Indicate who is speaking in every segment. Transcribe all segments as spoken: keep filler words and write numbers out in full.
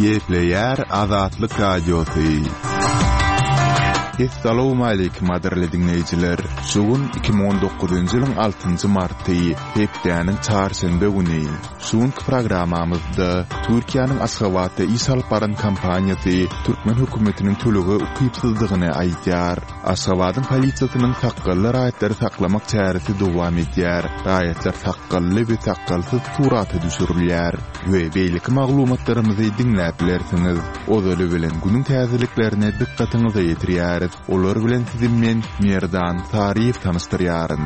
Speaker 1: Gepleyer Azatlyk Radiosu. Assalamu alaykum adirli dinleyijiler. Şugun iki bin on dokuzuncu ýylyň altynjy marty, hepdeniň çarşembe güni. Şuňky programamyzda Türkiýanyň Aşgabatda iş alyp baran kampaniýasy Türkmen hökümetiniň tölegi ukypsyzlygyny aýdýar. Aşgabatyň polisiýasynyň haqqyly raýatlary saklamak çäresi dowam edýär. Raýatlar haqqyly we haqqysyz suraty düşürilýär. We beýleki maglumatlarymyzy dinläp bilersiňiz. Ozaly bilen günüň täzeliklerine dikkatiňizi ýetirýär. Olar bilen sizin men Merdan Tarif tanıştırýaryn.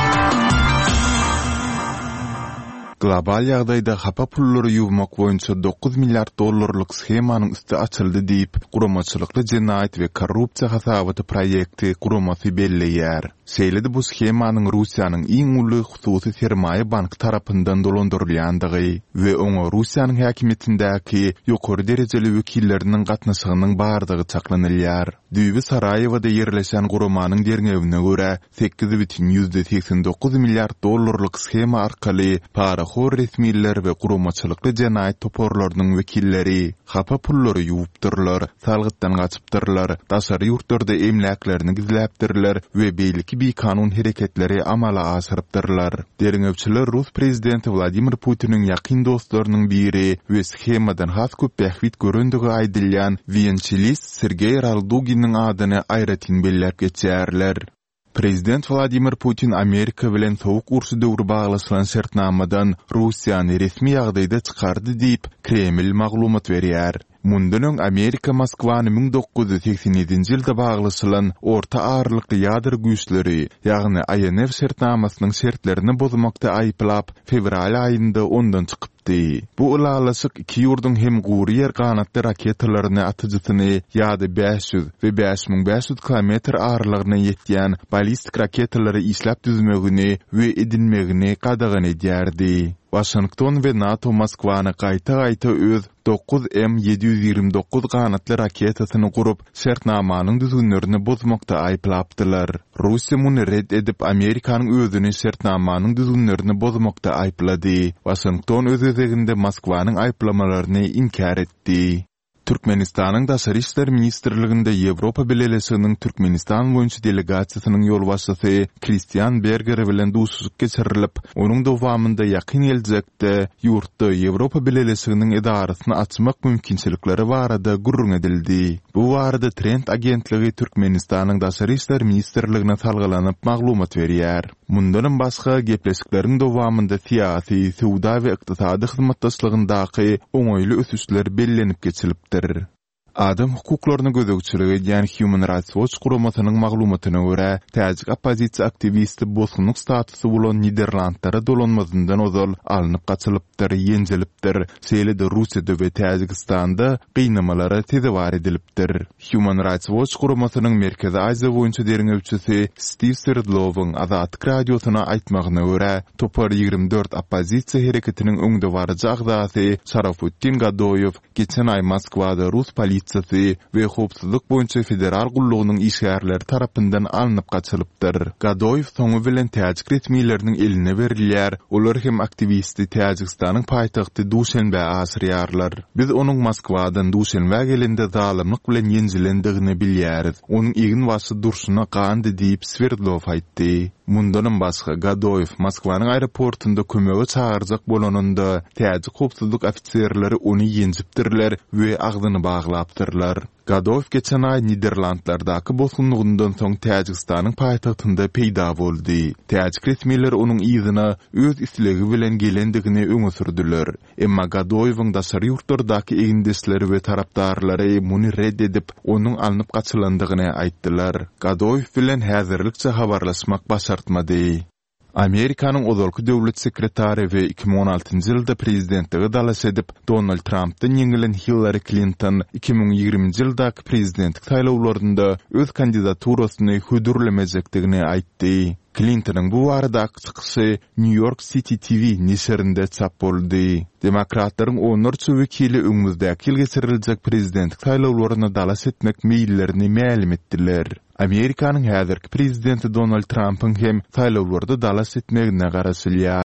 Speaker 1: Global ýagdaýda hapa pullary ýuwmak boýunça dokuz milliard dollarlyk schemanyň üstü açyldy diýip guramaçylykly jenaýat we korrupsiýa hasabaty proýekti guramasy belleýär. Seýledi bu schemanyň Russiýanyň iň uly hususy sermaýe bank tarapyndan dolandyrylýandygy we oňa Russiýanyň häkimetindäki ýokary derejeli wekilleriniň gatnaşygynyň bardygy çaklanylýar. Düýbi Sarayewada ýerleşen guramanyň derňewine görä sekiz бүтүн yüzde seksen dokuz milliard dollarlyk schema arkaly para hor resmiler we guramaçylykly jenaýat toporlarynyň wekilleri hapa pullary ýuwupdyrlar, salgytdan gaçypdyrlar, daşary ýurtlarda emläklerini gizläpdirler we beýleki bir kanun hereketleri amala asyrypdyrlar. Derňewçiler Rus prezidenti Vladimir Putiniň ýakyn dostlarynyň biri we schemadan has köp bähwit görendigi aýdylýan Vientchelis Sergey Raldugin'in adyny aýratyn belläp geçýärler. Prezident Vladimir Putin Amerika bilen sowuk ursy döwri baglaşylan şertnamadan Russiýany resmi ýagdaýda çykardy diýip Kreml maglumat berýär. Mundan öň Amerika Moskwany bin dokuz yüz seksen ýedinji ýylda baglaşylan orta ağırlykly ýadyr güýçleri, ýagny I N F şertnamasynyň şertlerini bozmakda aýplap fevral aýynda ondan çykypdy. Bu ulalaşyk iki ýurdun hem gury ýer ganatly raketalaryny atyjysyny ýa-da beş yüz we beş bin beş yüz kilometr ağırlygyna ýetýän ballistik raketalary işläp düzmegini we edinmegini qadagan edýärdi. Washington we NATO Moskwany gaýta-gaýta öz dokuz M yedi yüz ýigri dokuz ganatly raketasyny gurup, şertnamanyň düzgünlerini bozmakda aýplapdylar. Russiýa muny red edip Amerikanyň özüni şertnamanyň düzgünlerini bozmakda aýplady. Washington öz özeginde Moskwanyň aýplamalaryny inkar etdi. Türkmenistanyň Daşary işler ministrliginde Ýewropa Birleşiginiň Türkmenistan boýunça delegasiýasynyň ýolbaşçysy Christian Berger bilen duşluk geçirilip, onuň dowamında ýakyn geljekde ýurtda Ýewropa Birleşiginiň edarasyny açmak mümkinçilikleri barada gurrun edildi. Bu barada Trend agentligi Türkmenistanyň Daşary işler ministrligine salgylanyp maglumat berýär. Mundan başga gepleşikleriň dowamında siýasy, sowda we ykdysady hyzmatdaşlygyndaky oňoýly ösüşler bellenip geçilipdir. Adam hukuklaryny gözegçiligi ýani Human Rights Watch guramasynyň maglumatyna görä, täzik opposisiýa aktivisti bosgunlyk statusy bolan Niderlandlara dolanmazyndan ozal alınıp gaçylypdyr, ýenjelipdir. Seýlede Russiýada we Täjikistanda gynamalara tezewar edilipdir. Human Rights Watch guramasynyň Merkezi Aziýa boýunça derňewçisi Steve Sverdlowyň Azatlyk radiosyna aýtmagyna görä, topar ýigri dört opposisiýa hereketiniň öňde barjy agdasy Şarafutdin Gadoýew geçen ay Moskwada Rus polisiýasy we howpsuzlyk boýunça federal gullugynyň işgärleri tarapyndan alınıp gaçylypdyr. Gadoýew soňu bilen täjik resmiýetleriniň eline berilýär. Olar hem aktivisti Täjikistanyň paýtagty Duşanbe asyrýarlar. Biz onuň Moskwadan Duşanbe gelende zalymlyk bilen ýenjilendigini bilýäris. Onuň egin wasy durşuna gandy diýip Sverdlov aýtdy. Mundan başga Gadoýew Moskwanyň aeroportunda kömege çağırjak bolanynda täjik howpsuzlyk ofitserleri ony ýenjipdirler we agdyny baglapdyrlar. Gadoýew geçen ay Niderlandlardaky bosgunlygyndan soň Täjikistanyň paýtagtynda peýda boldy. Täjik resmiýetleri onuň ýzyna öz islegi bilen gelendigini öňe sürdüler. Emma Gadoýewiň daşary ýurtlardaky egindesleri we tarapdarlary muny red edip, onuň alınıp gaçylandygyny aýtdylar. Gadoýew bilen häzirlikçe habarlaşmak başartmady. Amerikanyň ozalky döwlet sekretary we iki bin on altynjy ýylda prezidentligi dalas edip, Donald Trump'dan ýeňilen Hillary Clinton iki bin ýigriminji ýyldaky prezidentlik saýlawlarynda öz kandidaturasyny hödürlemejekdigini aýtdy. Clinton'ın bu aradaky çykyşy New York City T V neşerinde çap boldy. Demokratlaryň onurçy wekili öňümüzdäki ýyl geçiriljek prezidentlik saýlawlaryna dalas etmek meýillerini ma'lum etdiler. Amerikanyň häzirki prezidenti Donald Trump'ın hem saýlawlarda dalas etmegine garaşylýar.